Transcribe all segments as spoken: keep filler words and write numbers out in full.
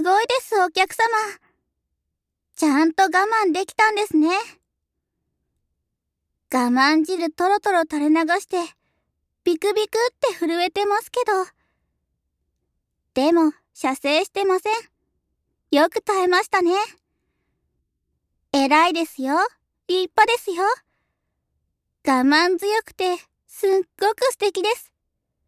ごいです、お客様。ちゃんと我慢できたんですね。我慢汁トロトロ垂れ流して、ビクビクって震えてますけど。でも、射精してません。よく耐えましたね。偉いですよ。立派ですよ。我慢強くて、すっごく素敵です。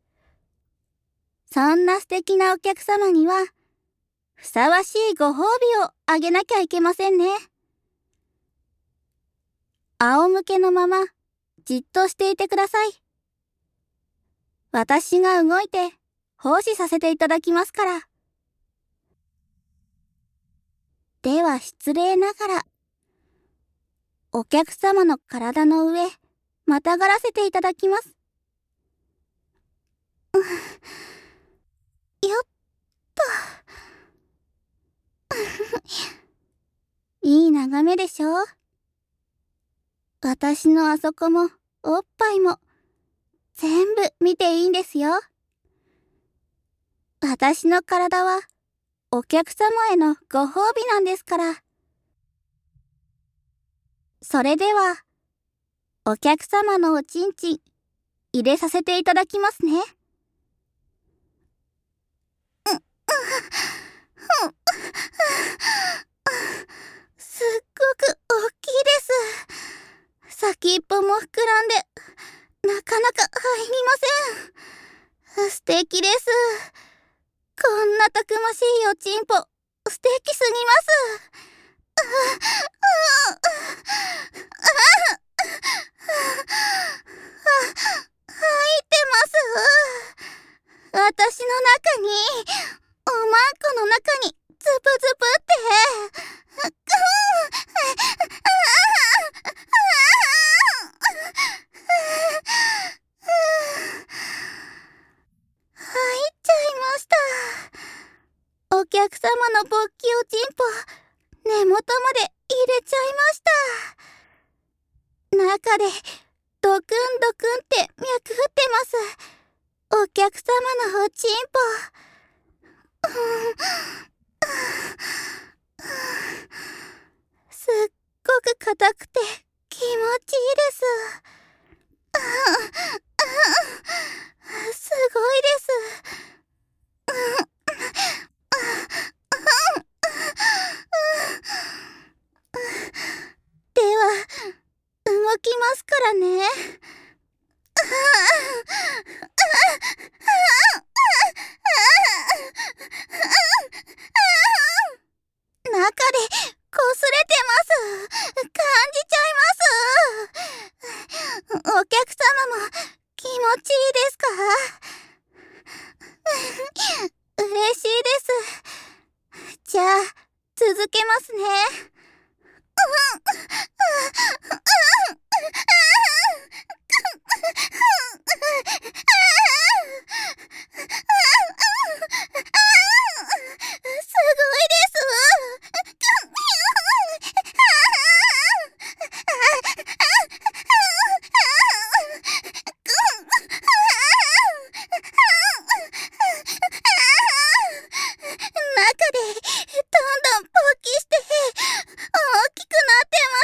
そんな素敵なお客様には、ふさわしいご褒美をあげなきゃいけませんね。仰向けのまま、じっとしていてください。私が動いて、奉仕させていただきますから。では失礼ながら、お客様の体の上、またがらせていただきます。よっと。いい眺めでしょう。私のあそこも、おっぱいも、全部見ていいんですよ。私の体は、お客様へのご褒美なんですから。それでは、お客様のおちんちん、入れさせていただきますね。うん、うん、すっごく大きいです。先っぽも膨らんで、なかなか入りません。素敵です。こんなたくましいおちんぽ、素敵すぎます。入ってます。私の中に、おまんこの中に、ズプズプって。入っちゃいました。お客様の勃起おちんぽ、根元まで入れちゃいました。中で、ドクンドクンって脈打ってます。お客様のおちんぽ。すっごく硬くて気持ちいいです。すごいです。では、動きますからね。中でこすれてます。感じちゃいます。お客様も気持ちいいですか？嬉しいです。じゃあ、続けますね。すごいです。中でどんどん勃起して大きくなってます。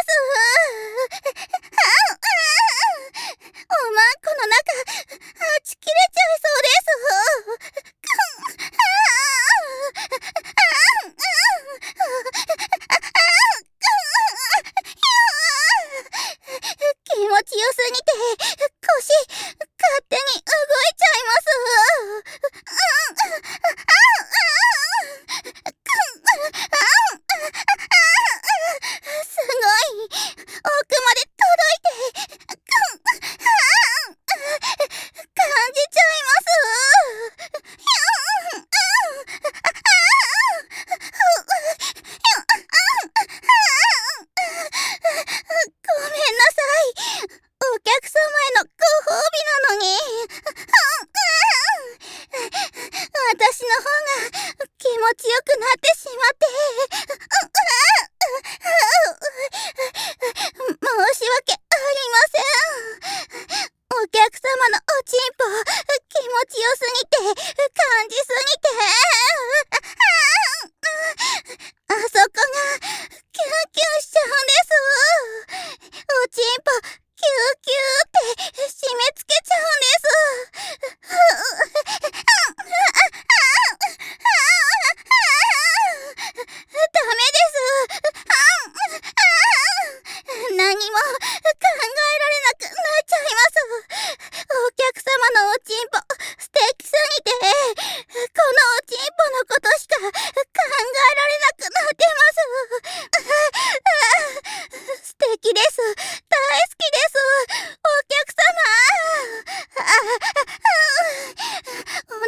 おまんこの中、はち切れちゃいそうです。気持ちよすぎて腰勝手に動いちゃいます。すごい奥まで届いて感じちゃいます。ごめんなさい。お客様へのご褒美なのに。私の方が気持ちよくなってしまって。申し訳ありません。お客様のおちんぽ気持ちよすぎて感じすぎて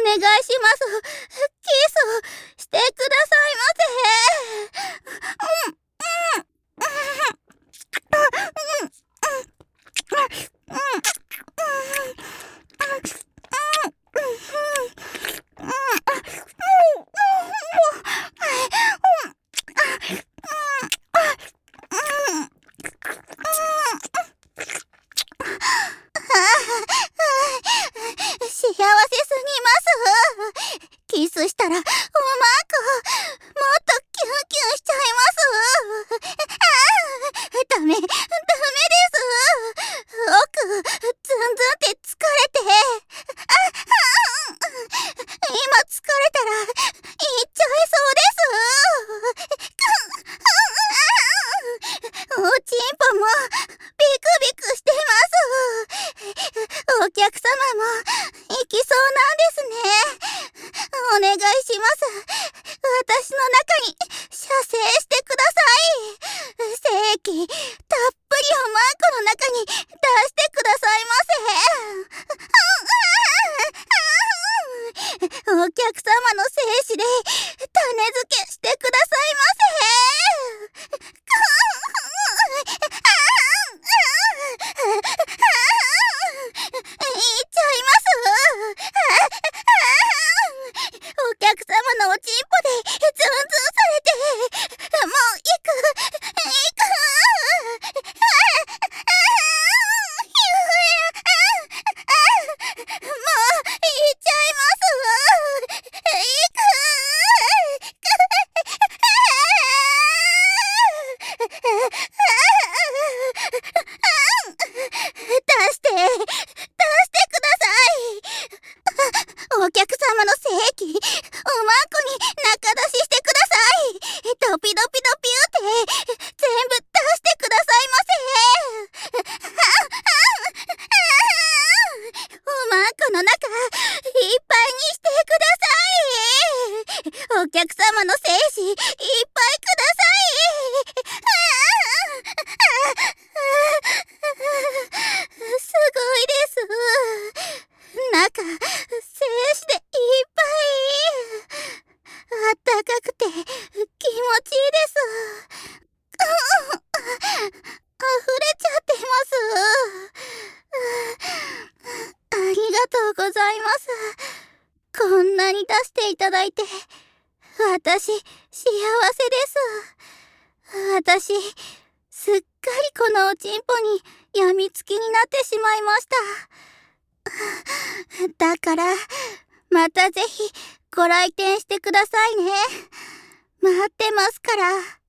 願いします。キスしてくださいませ。うん幸せすぎます。キスしたらうまくもっとキュンキュンしちゃいます。あダメダメです。奥ズンズンって疲れて、あ今疲れたら行っちゃいそうです。おちんぽもビクビクしてます。お客様も行きそうなんですね。お願いします。私の中に射精してください。精液たっぷりをマークの中に出してくださいませ。お客様の精子で種付けしてくださいませ。言っちゃいます。お客様のおちんぽでズンズンされて、もう行く行くもう行っちゃいます行く出して出してください。お客様の精液うまくに中出ししてください。ドピドピドピューって全部出してくださいませ。うまくの中いっぱいにしてください。お客様の精子いっぱいください。すごいです。中、精子でいっぱい。あったかくて気持ちいいです。溢れちゃってます。ありがとうございます。こんなに出していただいて、私、幸せです。私、すっかりこのおちんぽに病みつきになってしまいました。だから、またぜひご来店してくださいね。待ってますから。